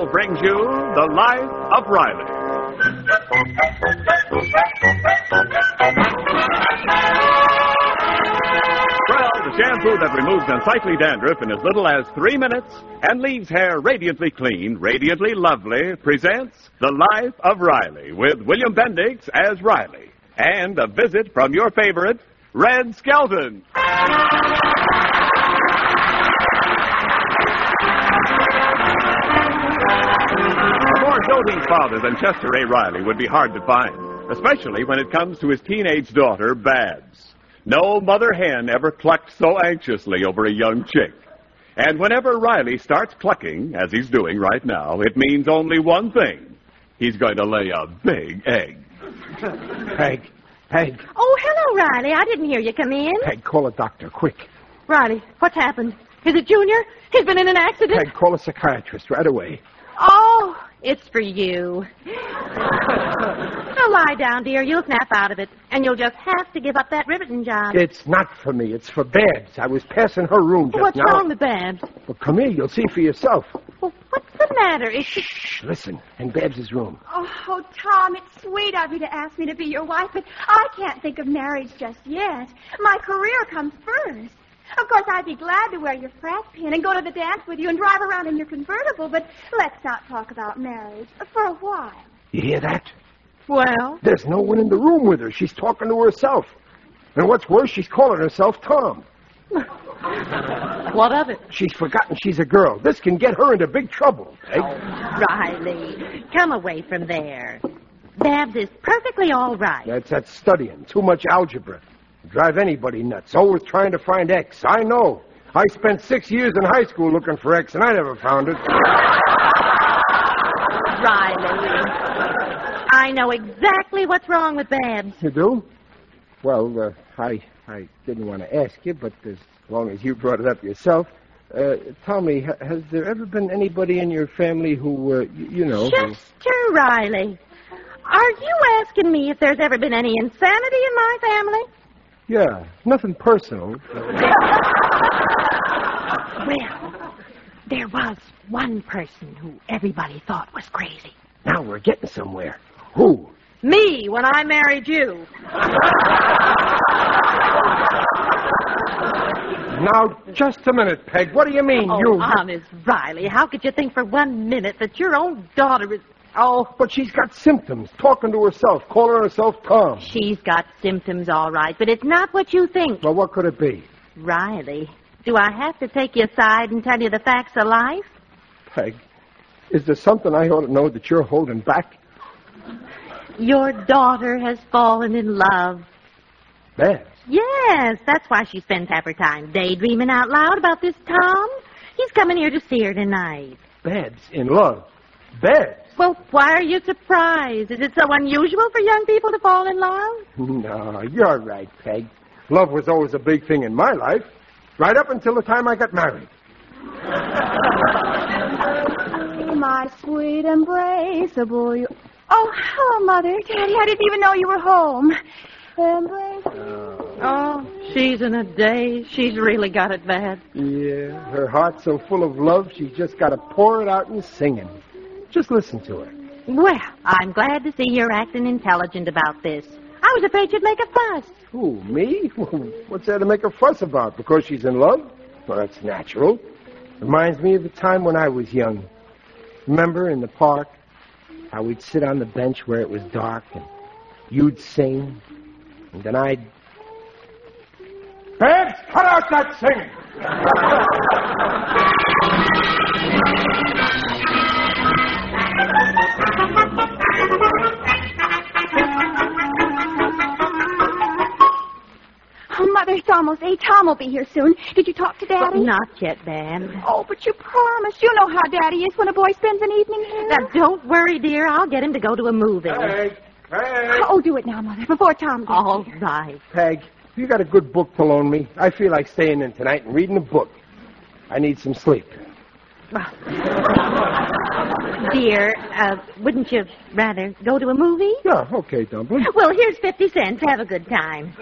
brings you The Life of Riley. Well, the shampoo that removes unsightly dandruff in as little as 3 minutes and leaves hair radiantly clean, radiantly lovely, presents The Life of Riley with William Bendix as Riley and a visit from your favorite, Red Skelton. A more doting father than Chester A. Riley would be hard to find, especially when it comes to his teenage daughter, Babs. No mother hen ever clucked so anxiously over a young chick. And whenever Riley starts clucking, as he's doing right now, it means only one thing. He's going to lay a big egg. Peg. Oh, hello, Riley. I didn't hear you come in. Peg, call a doctor, quick. Riley, what's happened? Is it Junior? He's been in an accident? Peg, call a psychiatrist right away. Oh, it's for you. Now lie down, dear. You'll snap out of it. And you'll just have to give up that riveting job. It's not for me. It's for Babs. I was passing her room just What's now. wrong with Babs? Well, come here. You'll see for yourself. Well, what's the matter? Is she... Shh, listen. In Babs' room. Oh, Tom, it's sweet of you to ask me to be your wife, but I can't think of marriage just yet. My career comes first. Of course, I'd be glad to wear your frat pin and go to the dance with you and drive around in your convertible, but let's not talk about marriage for a while. You hear that? Well? There's no one in the room with her. She's talking to herself. And what's worse, she's calling herself Tom. What of it? She's forgotten she's a girl. This can get her into big trouble. Peg. Riley, come away from there. Babs is perfectly all right. That's studying. Too much algebra. Drive anybody nuts. Always trying to find X. I know. I spent 6 years in high school looking for X, and I never found it. Riley, I know exactly what's wrong with Babs. You do? Well, I didn't want to ask you, but as long as you brought it up yourself, tell me, has there ever been anybody in your family who, you know... Chester Riley, are you asking me if there's ever been any insanity in my family? Yeah, nothing personal. Well, there was one person who everybody thought was crazy. Now we're getting somewhere. Who? Me, when I married you. Now, just a minute, Peg. What do you mean, you? Honest, Riley, how could you think for 1 minute that your own daughter is... Oh, but she's got symptoms. Talking to herself, calling herself Tom. She's got symptoms, all right, but it's not what you think. Well, what could it be? Riley, do I have to take you aside and tell you the facts of life? Peg, is there something I ought to know that you're holding back? Your daughter has fallen in love. Babs? Yes, that's why she spends half her time daydreaming out loud about this Tom. He's coming here to see her tonight. Babs in love? Babs? Well, why are you surprised? Is it so unusual for young people to fall in love? No, you're right, Peg. Love was always a big thing in my life, right up until the time I got married. My sweet embraceable you... Oh, hello, Mother. Daddy, I didn't even know you were home. Embrace... Oh, she's in a daze. She's really got it bad. Yeah, her heart's so full of love, she's just got to pour it out in singing. Just listen to her. Well, I'm glad to see you're acting intelligent about this. I was afraid you'd make a fuss. Who, me? What's there to make a fuss about? Because she's in love? Well, that's natural. Reminds me of the time when I was young. Remember in the park how we'd sit on the bench where it was dark and you'd sing and then I'd... Babs, cut out that singing! Oh, Mother, it's almost 8. Tom will be here soon. Did you talk to Daddy? Well, not yet, Babs. Oh, but you promised. You know how Daddy is when a boy spends an evening here. Now, don't worry, dear. I'll get him to go to a movie. Peg! Oh, do it now, Mother, before Tom gets All here. right. Peg, you got a good book to loan me? I feel like staying in tonight and reading a book. I need some sleep. Dear, wouldn't you rather go to a movie? Yeah, okay, Dumpling. Well, here's 50 cents. Have a good time.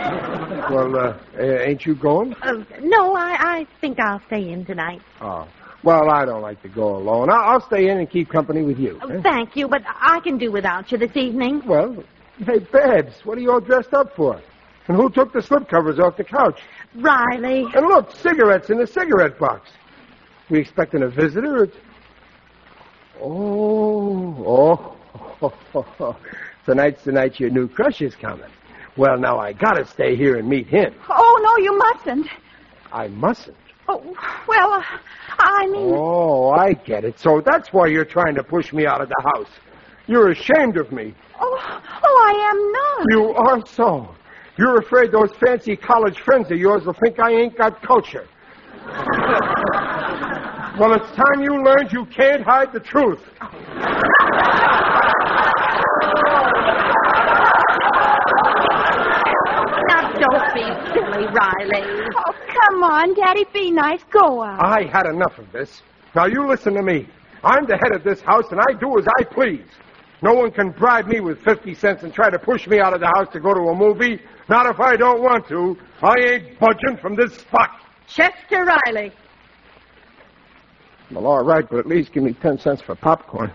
Well, ain't you going? No, I think I'll stay in tonight. Oh. Well, I don't like to go alone. I'll stay in and keep company with you. Oh, thank you, but I can do without you this evening. Well, hey, Babs, what are you all dressed up for? And who took the slipcovers off the couch? Riley. And look, cigarettes in the cigarette box. We expecting a visitor? Oh. Tonight's the night your new crush is coming. Well, now I gotta stay here and meet him. Oh, no, you mustn't. I mustn't. Oh, well, I mean... Oh, I get it. So that's why you're trying to push me out of the house. You're ashamed of me. Oh, I am not. You are so. You're afraid those fancy college friends of yours will think I ain't got culture. Well, it's time you learned you can't hide the truth. Now, don't be silly, Riley. Oh, come on, Daddy, be nice. Go on. I had enough of this. Now, you listen to me. I'm the head of this house, and I do as I please. No one can bribe me with 50 cents and try to push me out of the house to go to a movie. Not if I don't want to. I ain't budging from this spot. Chester Riley. Well, all right, but at least give me 10 cents for popcorn.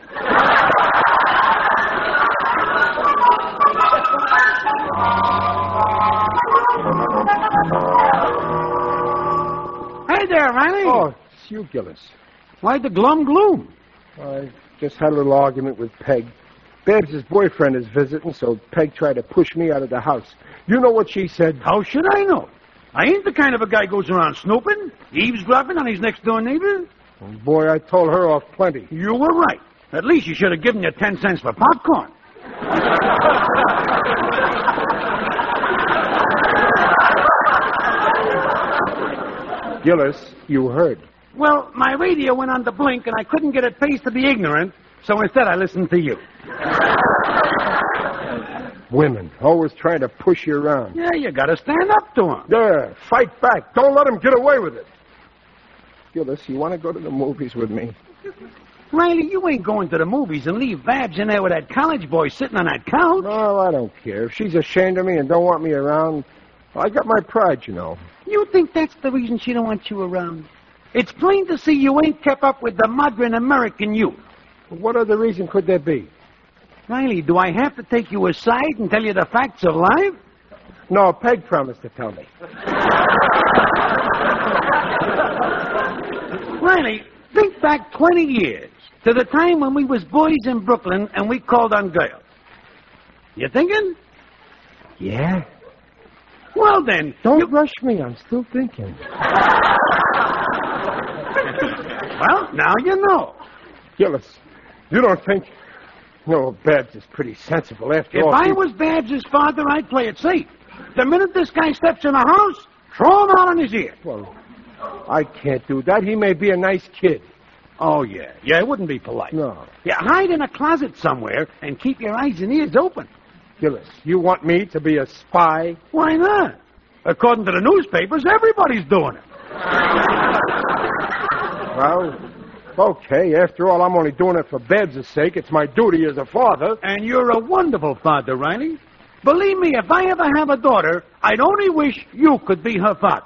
Hey there, Riley. Oh, it's you, Gillis. Why the glum gloom? I just had a little argument with Peg. Babs' boyfriend is visiting, so Peg tried to push me out of the house. You know what she said? How should I know? I ain't the kind of a guy goes around snooping, eavesdropping on his next-door neighbor. Oh, boy, I told her off plenty. You were right. At least you should have given you 10 cents for popcorn. Gillis, you heard. Well, my radio went on the blink, and I couldn't get it paced to be ignorant, so instead I listened to you. Women, always trying to push you around. Yeah, you gotta stand up to them. There, fight back. Don't let them get away with it. Gillis, you want to go to the movies with me? Riley, you ain't going to the movies and leave Babs in there with that college boy sitting on that couch. No, I don't care. If she's ashamed of me and don't want me around, I got my pride, you know. You think that's the reason she don't want you around? It's plain to see you ain't kept up with the modern American youth. What other reason could there be? Riley, do I have to take you aside and tell you the facts of life? No, Peg promised to tell me. Riley, think back 20 years to the time when we was boys in Brooklyn and we called on girls. You thinking? Yeah? Well, then... Don't rush me. I'm still thinking. Well, now you know. Gillis, you don't think... No, Babs is pretty sensible after If all. I was Babs' father, I'd play it safe. The minute this guy steps in the house, throw him out on his ear. Well, I can't do that. He may be a nice kid. Oh, yeah. Yeah, it wouldn't be polite. No. Yeah, hide in a closet somewhere and keep your eyes and ears open. Gillis, you want me to be a spy? Why not? According to the newspapers, everybody's doing it. Well, okay. After all, I'm only doing it for Babs' sake. It's my duty as a father. And you're a wonderful father, Riley. Believe me, if I ever have a daughter, I'd only wish you could be her father.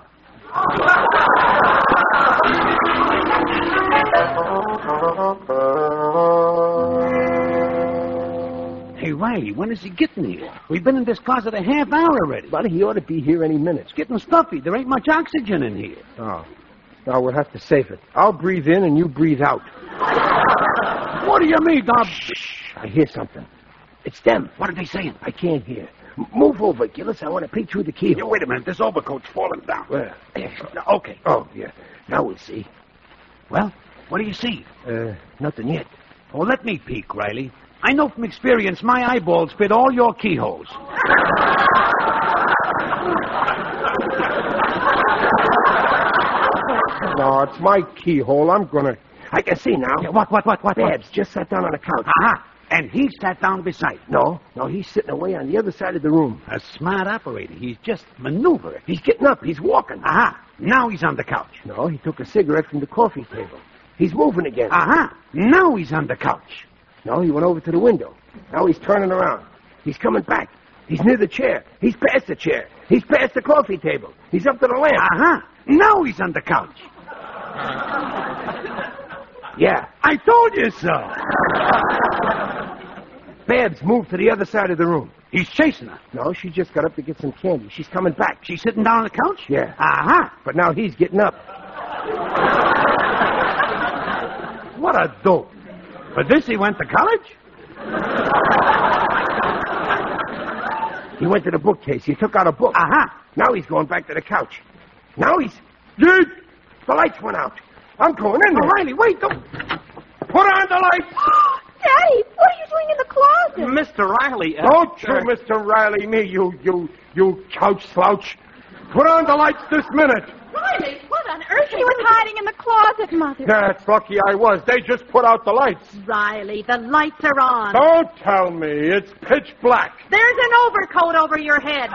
Hey, Riley, when is he getting here? We've been in this closet a half hour already. But he ought to be here any minute. It's getting stuffy. There ain't much oxygen in here. Oh. Now, we'll have to save it. I'll breathe in and you breathe out. What do you mean, Dom? Shh. I hear something. It's them. What are they saying? I can't hear. Move over, Gillis. I want to peek through the keyhole. Yeah, wait a minute. This overcoat's falling down. Where? Okay. Oh, yeah. Now we'll see. Well, what do you see? Nothing yet. Well, let me peek, Riley. I know from experience my eyeballs fit all your keyholes. No, it's my keyhole. I'm gonna... I can see now. Yeah, what? Babs just sat down on the couch. Aha! And he sat down beside me. No, he's sitting away on the other side of the room. A smart operator. He's just maneuvering. He's getting up. He's walking. Aha! Now he's on the couch. No, he took a cigarette from the coffee table. He's moving again. Aha! Now he's on the couch. No, he went over to the window. Now he's turning around. He's coming back. He's near the chair. He's past the chair. He's past the coffee table. He's up to the lamp. Aha! Now he's on the couch. Yeah. I told you so. Babs moved to the other side of the room. He's chasing her. No, she just got up to get some candy. She's coming back. She's sitting down on the couch? Yeah. Uh-huh. But now he's getting up. What a dope. But this he went to college? He went to the bookcase. He took out a book. Uh-huh. Now he's going back to the couch. Now he's... Dude! The lights went out. I'm going in there. Riley, wait. Don't... Put on the lights! Daddy, what are you doing in the closet? Mr. Riley. Don't you, Mr. Riley, me, you couch slouch. Put on the lights this minute. Riley, what on earth? He was hiding in the closet, Mother. That's lucky I was. They just put out the lights. Riley, the lights are on. Don't tell me. It's pitch black. There's an overcoat over your head.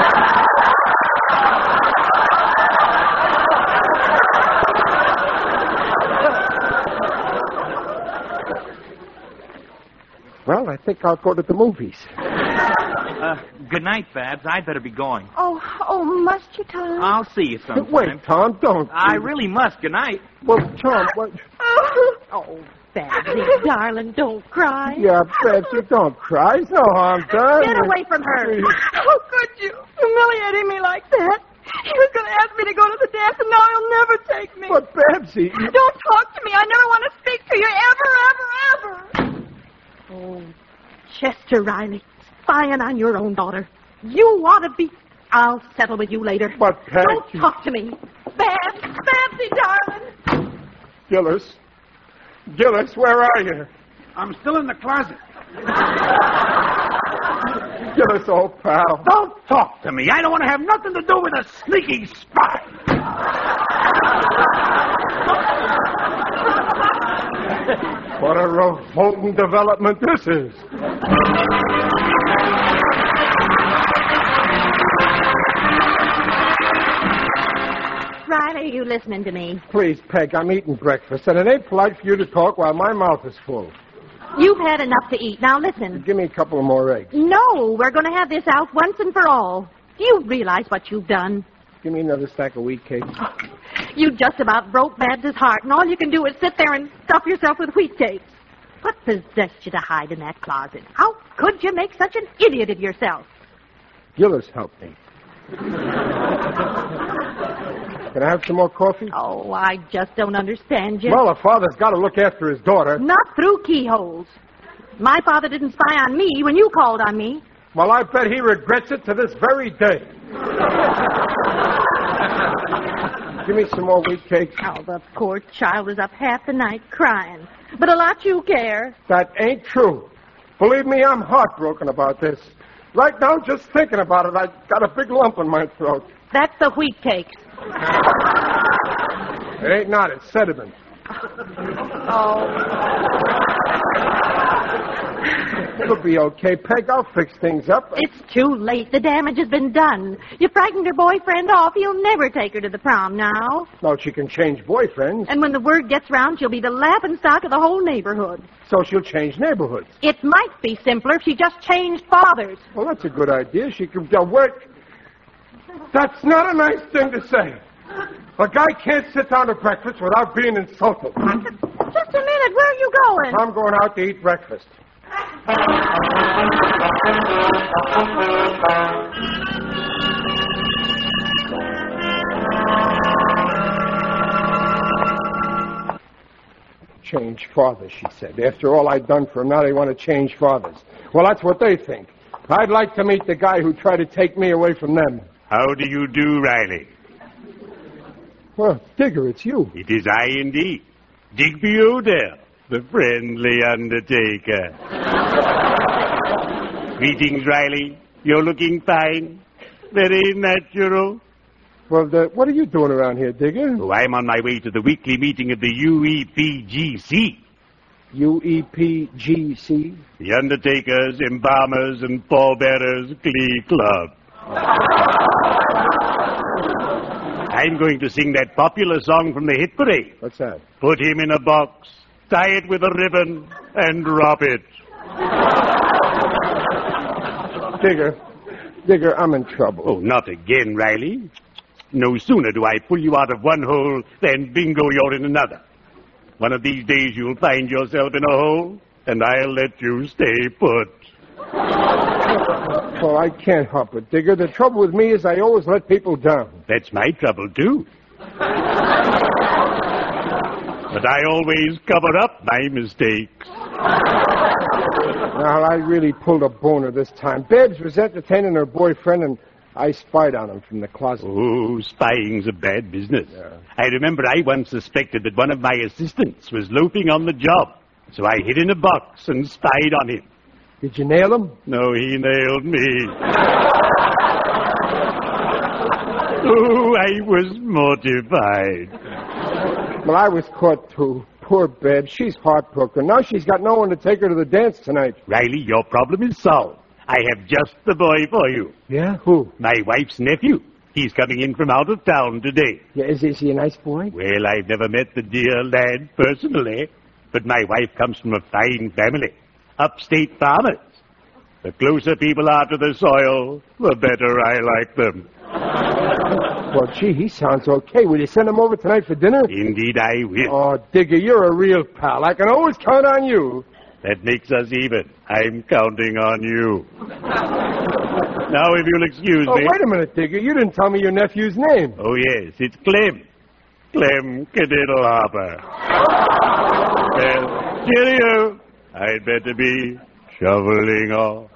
Well, I think I'll go to the movies. Good night, Babs. I'd better be going. Oh, must you, Tom? I'll see you sometime. Wait, Tom, don't. I really must. Good night. Well, Tom, what... Oh, Babsy, darling, don't cry. Yeah, Betsy, don't cry. It's no harm done. Get away from her. How could you? Humiliating me like that. He was going to ask me to go to the dance, and now he'll never take me. But, Betsy... Don't talk to me. I never want to speak to you ever. Oh, Chester Riley, spying on your own daughter. You ought to be... I'll settle with you later. But, Pat... Don't talk to me. Babsy, darling. Gillis, where are you? I'm still in the closet. Gillis, old pal. Don't talk to me. I don't want to have nothing to do with a sneaking spy. What a revolting development this is. Riley, are you listening to me? Please, Peg, I'm eating breakfast, and it ain't polite for you to talk while my mouth is full. You've had enough to eat. Now listen. Give me a couple of more eggs. No, we're going to have this out once and for all. Do you realize what you've done? Give me another stack of wheat cakes. You just about broke Babs' heart, and all you can do is sit there and stuff yourself with wheat cakes. What possessed you to hide in that closet? How could you make such an idiot of yourself? Gillis helped me. Can I have some more coffee? Oh, I just don't understand you. Well, a father's got to look after his daughter. Not through keyholes. My father didn't spy on me when you called on me. Well, I bet he regrets it to this very day. Give me some more wheat cakes. Oh, the poor child was up half the night crying. But a lot you care. That ain't true. Believe me, I'm heartbroken about this. Right now, just thinking about it, I got a big lump in my throat. That's the wheat cakes. It ain't not, it's sediment. Oh. It'll be okay, Peg. I'll fix things up. It's too late. The damage has been done. You frightened her boyfriend off. He'll never take her to the prom now. Well, she can change boyfriends, And when the word gets round, she'll be the laughingstock of the whole neighborhood. so she'll change neighborhoods. It might be simpler if she just changed fathers. Well, that's a good idea. She can work. That's not a nice thing to say. A guy can't sit down to breakfast without being insulted. Just a minute. Where are you going? I'm going out to eat breakfast. Change fathers, she said. After all I'd done for them, now they want to change fathers. Well, that's what they think. I'd like to meet the guy who tried to take me away from them. How do you do, Riley? Well, Digger, it's you. It is I indeed. Digby Odell, the friendly undertaker. Greetings, Riley. You're looking fine. Very natural. Well, what are you doing around here, Digger? Oh, I'm on my way to the weekly meeting of the UEPGC. UEPGC? The Undertakers, Embalmers, and Pallbearers Glee Club. I'm going to sing that popular song from the hit parade. What's that? Put him in a box, tie it with a ribbon, and drop it. Digger, I'm in trouble. Oh, not again, Riley. No sooner do I pull you out of one hole than bingo, you're in another. One of these days you'll find yourself in a hole, and I'll let you stay put. Well, I can't help it, Digger. The trouble with me is I always let people down. That's my trouble, too. But I always cover up my mistakes. Well, I really pulled a boner this time. Babs was entertaining her boyfriend, and I spied on him from the closet. Oh, spying's a bad business. Yeah. I remember I once suspected that one of my assistants was loafing on the job. So I hid in a box and spied on him. Did you nail him? No, he nailed me. Oh, I was mortified. Well, I was caught, too. Poor Babs. She's heartbroken. Now she's got no one to take her to the dance tonight. Riley, your problem is solved. I have just the boy for you. Yeah? Who? My wife's nephew. He's coming in from out of town today. Yeah, is he a nice boy? Well, I've never met the dear lad personally, but my wife comes from a fine family. Upstate farmers. The closer people are to the soil, the better I like them. Well, gee, he sounds okay. Will you send him over tonight for dinner? Indeed I will. Oh, Digger, you're a real pal. I can always count on you. That makes us even. I'm counting on you. Now, if you'll excuse me. Wait a minute, Digger. You didn't tell me your nephew's name. Oh, yes, it's Clem. Clem Cadiddle Hopper. Well, cheerio. I'd better be shoveling off.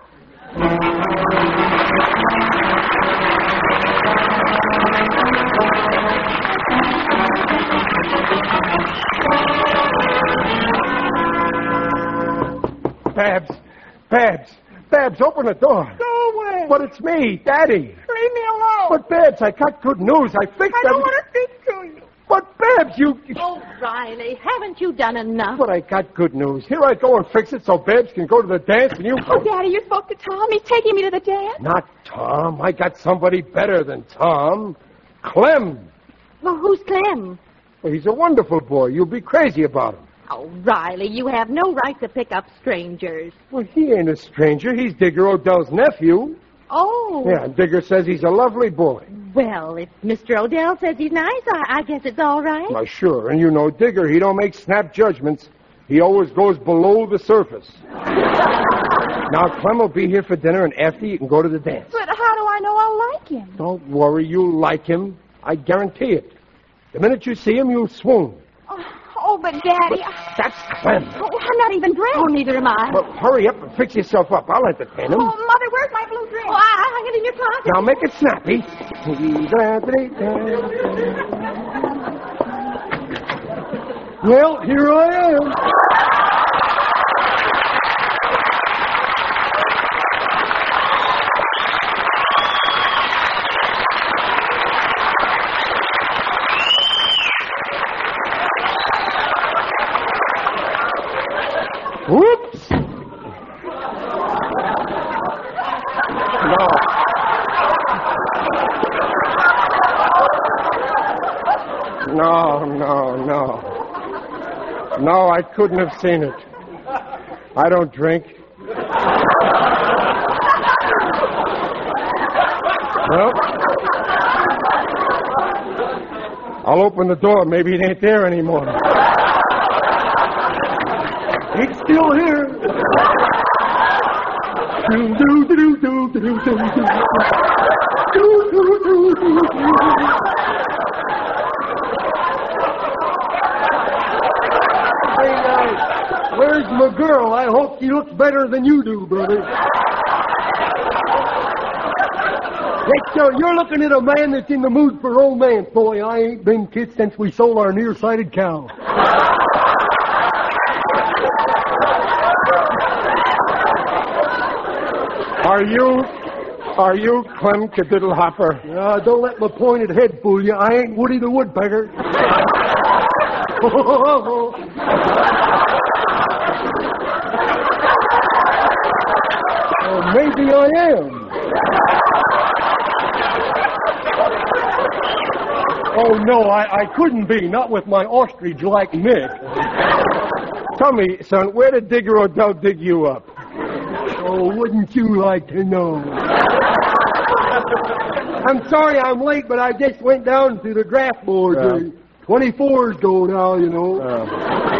Babs, open the door. Go away. But it's me, Daddy. Leave me alone. But, Babs, I got good news. I fixed I don't want to speak to you. But, Babs, you... Oh, Riley, haven't you done enough? But I got good news. Here I go and fix it so Babs can go to the dance and you... Oh, Daddy, you spoke to Tom. He's taking me to the dance. Not Tom. I got somebody better than Tom. Clem. Well, who's Clem? Well, he's a wonderful boy. You'll be crazy about him. Oh, Riley, you have no right to pick up strangers. Well, he ain't a stranger. He's Digger Odell's nephew. Oh. Yeah, and Digger says he's a lovely boy. Well, if Mr. Odell says he's nice, I guess it's all right. Well, sure. And you know Digger, he don't make snap judgments. He always goes below the surface. Now, Clem will be here for dinner, and after you can go to the dance. But how do I know I'll like him? Don't worry, you'll like him. I guarantee it. The minute you see him, you'll swoon. Oh, but Daddy... That's Clem. Oh, I'm not even dressed. Oh, neither am I. Well, hurry up and fix yourself up. I'll entertain him. Oh, Mother, where's my blue dress? Oh, I hung it in your closet. Now, make it snappy. Well, here I am. Whoops! No. No, I couldn't have seen it. I don't drink. Well, I'll open the door. Maybe it ain't there anymore. It's still here. Hey, where's my girl? I hope she looks better than you do, brother. Hey, sir, you're looking at a man that's in the mood for romance. Boy, I ain't been kissed since we sold our nearsighted cow. Are you Clem Cadiddle Hopper? Don't let my pointed head fool you. I ain't Woody the Woodpecker. Oh, maybe I am. Oh, no, I couldn't be. Not with my ostrich-like neck. Tell me, son, where did Digger Odell dig you up? Oh, wouldn't you like to know? I'm sorry I'm late, but I just went down to the draft board. 24's go now, you know.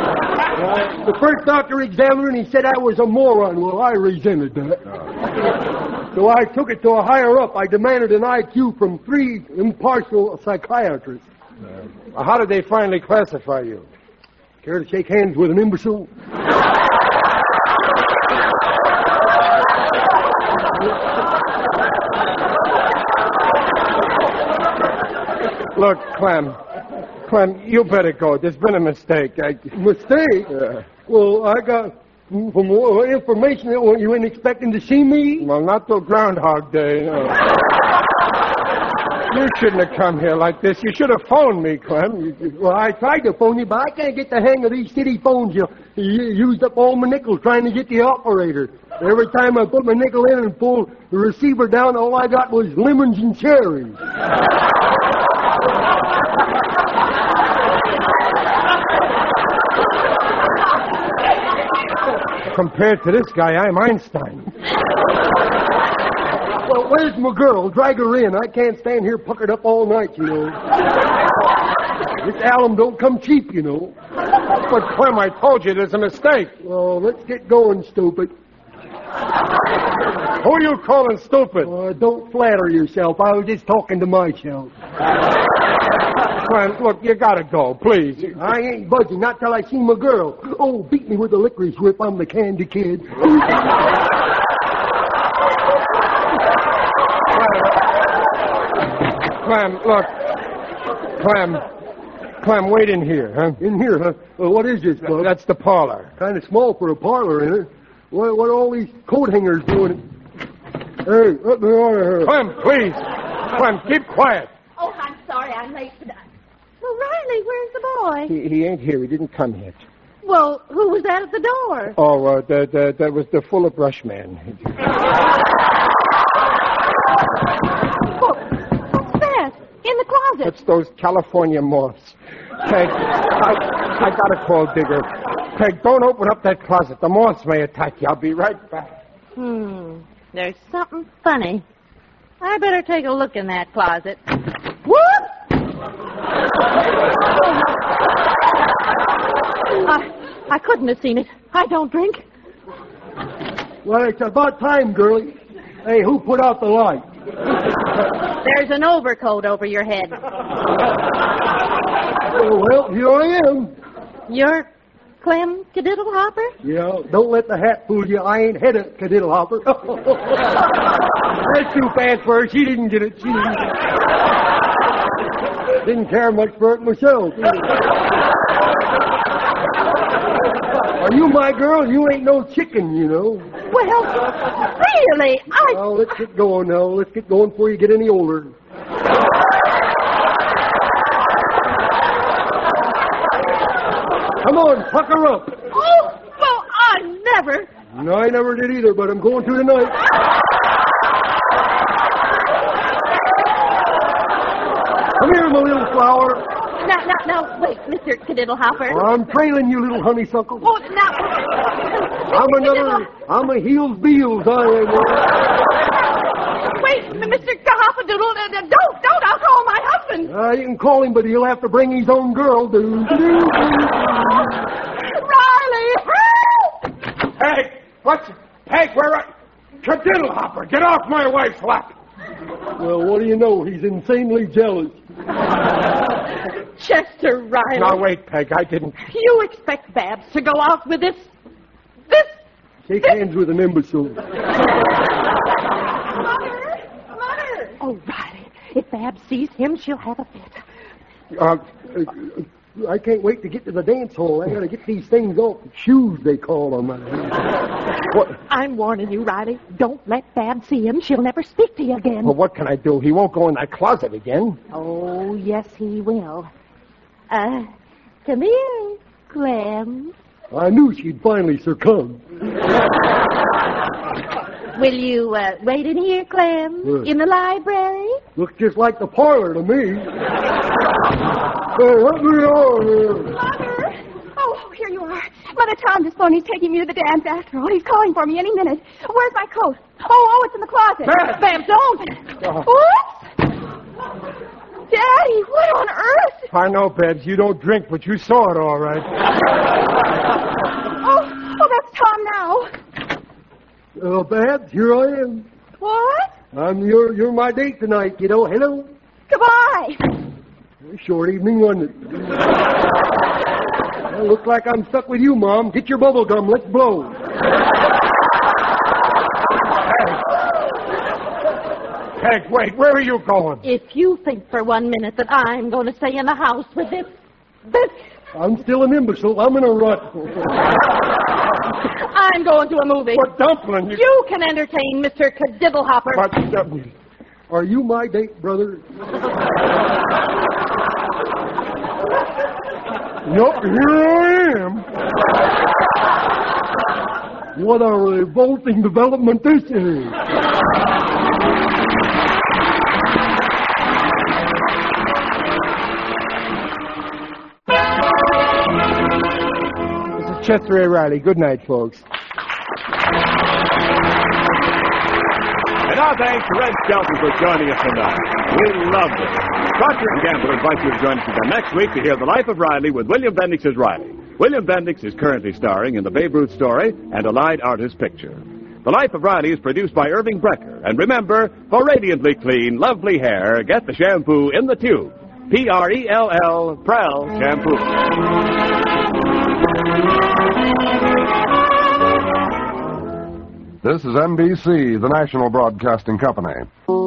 The first doctor examined her, and he said I was a moron. Well, I resented that. So I took it to a higher-up. I demanded an IQ from 3 impartial psychiatrists. How did they finally classify you? Care to shake hands with an imbecile? Look, Clem, you better go. There's been a mistake. Mistake? Yeah. Well, I got from information that you weren't expecting to see me. Well, not till Groundhog Day. No. You shouldn't have come here like this. You should have phoned me, Clem. Well, I tried to phone you, but I can't get the hang of these city phones. You used up all my nickels trying to get the operator. Every time I put my nickel in and pulled the receiver down, all I got was lemons and cherries. Compared to this guy, I'm Einstein. Well, where's my girl? Drag her in. I can't stand here puckered up all night, you know. This alum don't come cheap, you know. But, Clem, I told you there's a mistake. Well, let's get going, stupid. Who are you calling stupid? Don't flatter yourself. I was just talking to myself. Clem, look, you gotta go, please. I ain't budging, not till I see my girl. Oh, beat me with a licorice whip. I'm the candy kid. Clem, look. Clem, wait in here, huh? In here, huh? Well, what is this, bud? That's the parlor. Kind of small for a parlor, isn't it? What are all these coat hangers doing? Hey, let me out of here. Clem, please. Clem, keep quiet. Oh, I'm sorry. I'm late for that. Well, Riley, where's the boy? He ain't here. He didn't come yet. Well, who was that at the door? Oh, that was the Fuller Brush man. What's that? In the closet? That's those California moths. Peg, I gotta call Digger. Peg, don't open up that closet. The moths may attack you. I'll be right back. There's something funny. I better take a look in that closet. Whoop! I couldn't have seen it. I don't drink. Well, it's about time, girlie. Hey, who put out the light? There's an overcoat over your head. Oh, well, here I am. You're Clem Cadiddlehopper? Yeah, don't let the hat fool you. I ain't head of Cadiddlehopper. That's too fast for her. She didn't get it. Didn't care much for it myself. Are you my girl? You ain't no chicken, you know. Well, really, Well, let's get going now. Let's get going before you get any older. Come on, pucker up. Oh, well, I never. No, I never did either, but I'm going to tonight. Come here, my little flower. Now, wait, Mr. Cadiddlehopper. I'm trailing you, little honeysuckle. Oh, now. I'm a heels beels, I am. Wait, Mr. Cahoppadoodle, don't, I'll call my husband. You can call him, but he'll have to bring his own girl, dude. Riley, help! Hey, where are... Cadiddlehopper, get off my wife's lap. Well, what do you know? He's insanely jealous. Chester Riley. Now, wait, Peg, I didn't... You expect Babs to go off with this... Shake hands with an imbecile. Mother! Oh, Riley, if Babs sees him, she'll have a fit. I can't wait to get to the dance hall. I gotta get these things off. Shoes, they call them. What? I'm warning you, Riley. Don't let Babs see him. She'll never speak to you again. Well, what can I do? He won't go in that closet again. Oh, yes, he will. Come here, Clem. I knew she'd finally succumb. Will you wait in here, Clem? In the library? Looks just like the parlor to me. Let me on here. Mother! Oh, here you are. Mother, Tom just phoned. He's taking me to the dance after all. He's calling for me any minute. Where's my coat? Oh, it's in the closet. Babs, don't! What? Daddy, what on earth? I know, Babs, you don't drink, but you saw it all right. Oh, that's Tom now. Babs, here I am. What? You're my date tonight, kiddo. Hello. Goodbye. Short evening, wasn't it? Well, looks like I'm stuck with you, Mom. Get your bubble gum. Let's blow. Peg, wait. Where are you going? If you think for 1 minute that I'm going to stay in the house with this... I'm still an imbecile. I'm in a rut. I'm going to a movie. But Dumpling... You can entertain Mr. Kadiddlehopper. But, are you my date, brother? Nope, here I am. What a revolting development this is. This is Chester A. Riley. Good night, folks. And our thanks to Red Skelton for joining us tonight. We loved it. Procter & Gamble invites you to join us again next week to hear The Life of Riley with William Bendix as Riley. William Bendix is currently starring in the Babe Ruth story and Allied Artist picture. The Life of Riley is produced by Irving Brecker. And remember, for radiantly clean, lovely hair, get the shampoo in the tube. P-R-E-L-L, Prel Shampoo. This is NBC, the national broadcasting company.